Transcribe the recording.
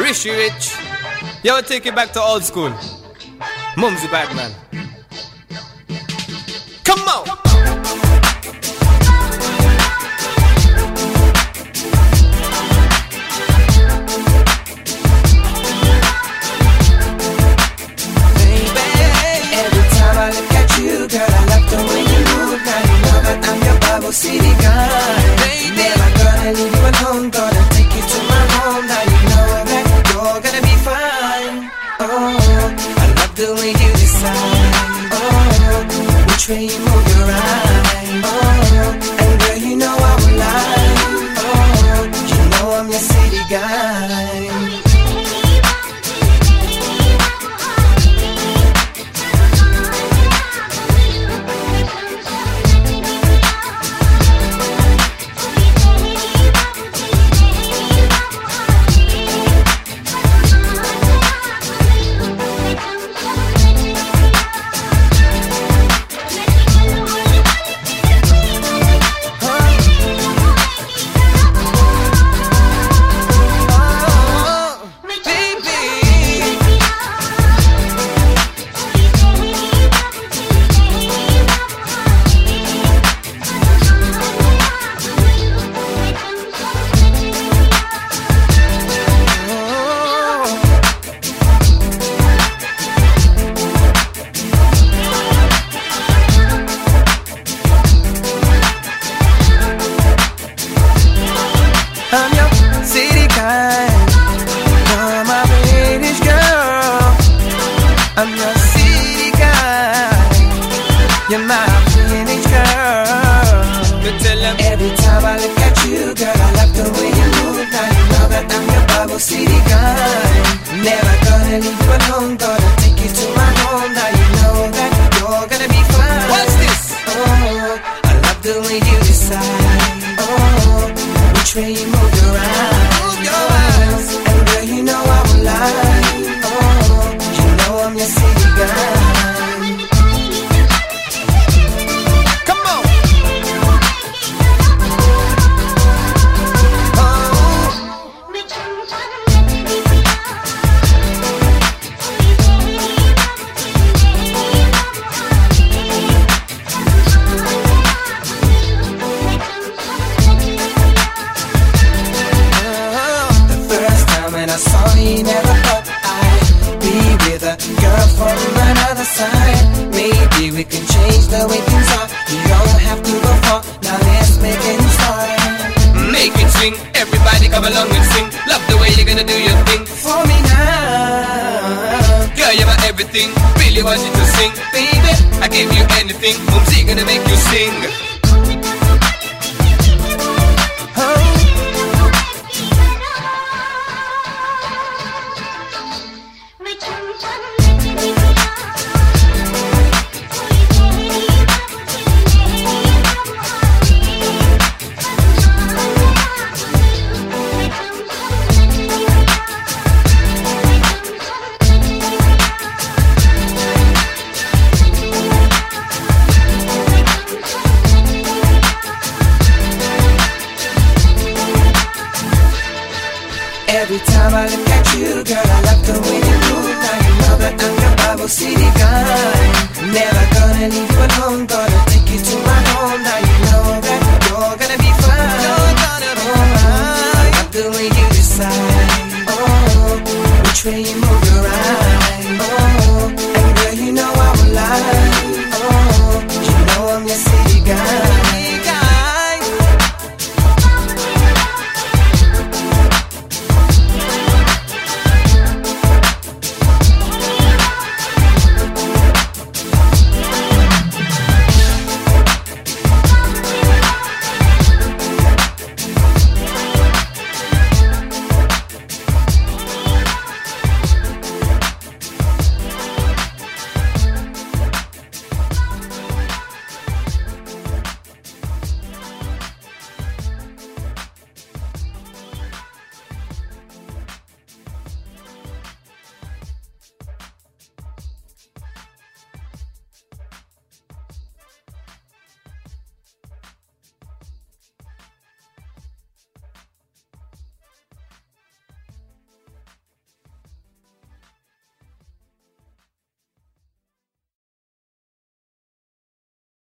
Rishi Rich. You will take it back to old school. Mumsy Batman. Come on. Girl, I love the way you move. Now you know that I'm your Bible City guy. Never gonna leave you alone. Gonna take you to my home. Now you know that you're gonna be fine. Oh, I love the way you decide. Oh, which way you move your eyes. Oh, and girl, you know I will lie. Oh, you know I'm your city guy. I'm your city guy. You're my British girl. I'm your city guy. You're my British girl. Every time I look at you, girl, I love the way you move. Now you know that I'm your Bible City guy. Never gonna leave you alone. Gonna take you to my home. Now you know that you're gonna be fine. What's this? Oh, I love the way you decide. Oh, which way you move your eyes. And girl, you know I will lie. Oh, you know I'm your city guy. Come on. When I saw you, never thought I'd be with a girl from another side. Maybe we can change the way things are. You don't have to go far. Now let's make it start. Make it swing. Everybody come along and sing. Love the way you're gonna do your thing. For me now, girl, you're my everything. Really want you to sing, baby. I give you anything. Mumsy gonna make you sing. every time I look at you, girl, I love the way you move. Now you know that I'm your Bible City guy. Never gonna leave you alone, but